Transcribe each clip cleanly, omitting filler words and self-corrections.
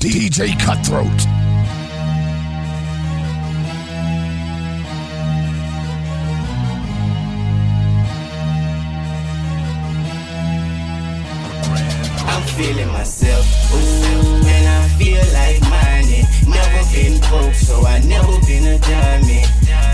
DJ Cutthroat. I'm feeling myself, ooh, and I feel like money. Never been broke, so I never been a diamond.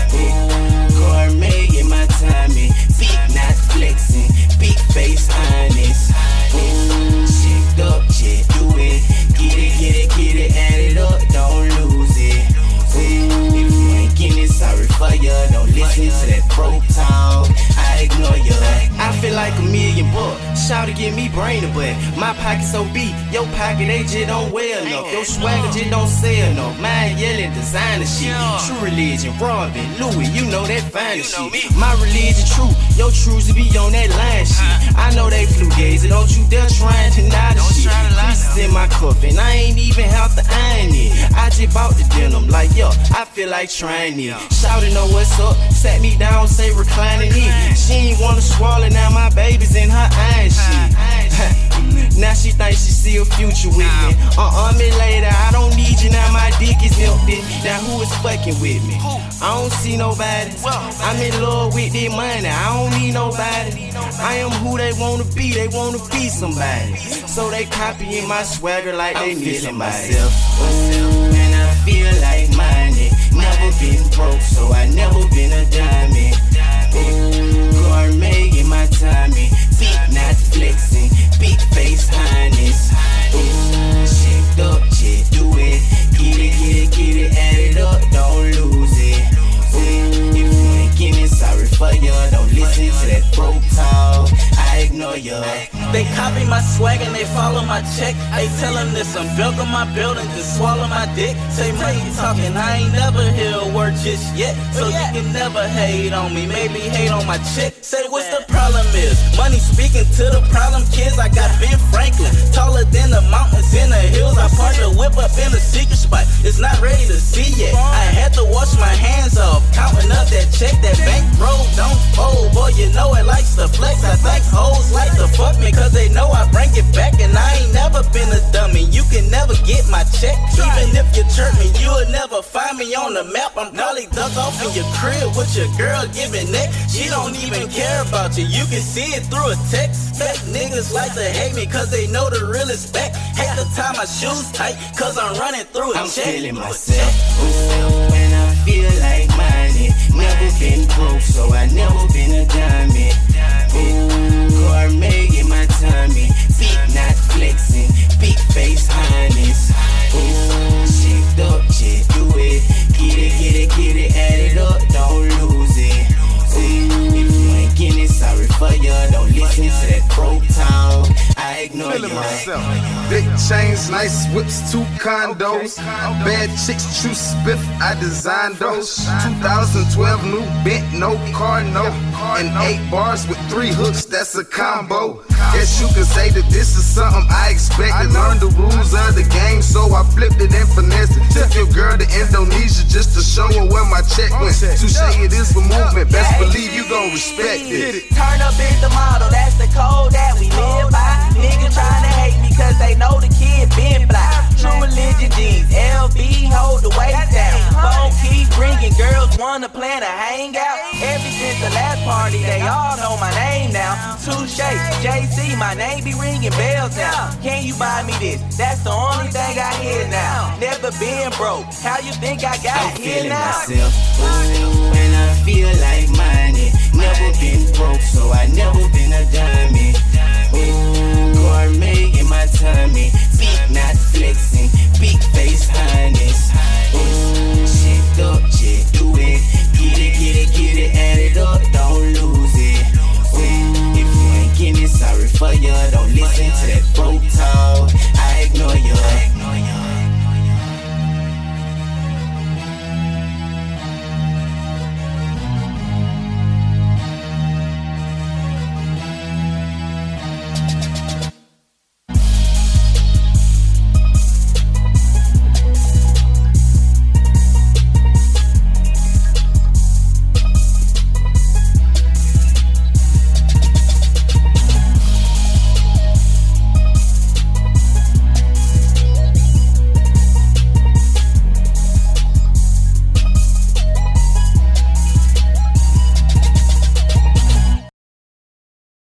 Gourmet in my timing, big not flexing, big face honest. Checked up, check, do it, get it, add it up, don't lose it. If you ain't getting it, sorry for ya, don't listen to that broke talk, I ignore ya. I feel like $1 million bucks, shout to give me brain but my pocket so big, your pocket they just don't wear enough. Your swagger just don't sell enough. Mine yelling designer shit. True religion, Robin, Louis, you know that fine shit. My religion true, your truths be on that line shit. I know they flew gaze, don't you dare try and deny the shit. Creases in my cuff and I ain't even have to iron it. I just bought the denim like yo, I feel like trying it. Shouting know what's up, sat me down, say reclining it. She ain't wanna swallow, now my baby's in her iron shit. Now she thinks she see a future with me. Me later, I don't need you now, my dick is empty. Now who is fucking with me? I don't see nobody. I'm in love with their money, I don't need nobody. I am who they wanna be somebody. So they copying my swagger like they need somebody. Ooh, and I feel like money. Never been broke, so I never been a diamond. Gourmet in my timing, big not flexing, big face honest. Checked up, check, do it, get it, add it up, don't lose it. If you ain't getting it, sorry for ya, don't listen to that broke talk, I ignore ya. They copy my swag and they follow my check. They tell them this, I'm built on my building, just swallow my dick. Say money talking, I ain't never hear a word just yet. So you can never hate on me, maybe hate on my chick. Say what's the problem is, money speaking to the problem kids. I got Ben Franklin, taller than the mountains in the hills. I parked a whip up in a secret spot, it's not ready to see yet. I had to wash my hands off, counting up that check. That bankroll don't fold, boy you know it likes to flex. I think hoes like to fuck me, cause they know I bring it back. And I ain't never been a dummy, you can never get my check. Even if you chirp me, you'll never find me on the map. I'm probably ducked off in your crib with your girl giving neck. She don't even care about you, you can see it through a text. Fake niggas like to hate me cause they know the real is back. Hate to tie my shoes tight cause I'm running through a check. I'm feeling myself, ooh, and I feel like money. Never been broke, so I never been a diamond. Gourmet in my timing, big not flexing, big face honest. Checked up, check, do it, get it, add it up, don't lose it. If you ain't getting it, sorry for ya, don't listen to that broke talk, I ignore you. Myself. Big chains, nice whips, 2 condos. Bad chicks, true spiff, I designed those. 2012 new bent, no car, no. And 8 bars with 3 hooks, that's a combo. Guess you can say that this is something I expected. Learned the rules of the game, so I flipped it and finessed it. Took your girl to Indonesia just to show her where my check went. Touche, it is for movement, best believe you gon' respect it. Turn up is the model, that's the code that we live by. Niggas tryna hate me cause they know the kid been fly. True religion jeans, LV hold the weight down. Phone keep ringing, girls wanna plan to hang out. Ever since the last party, they all know my name now. Touche, JC, my name be ringing bells now. Can you buy me this? That's the only thing I hear now. Never been broke, how you think I got here now? I'm feeling myself, ooh, and I feel like money. Never been broke, so I never been a diamond. Gourmet in my timing, big not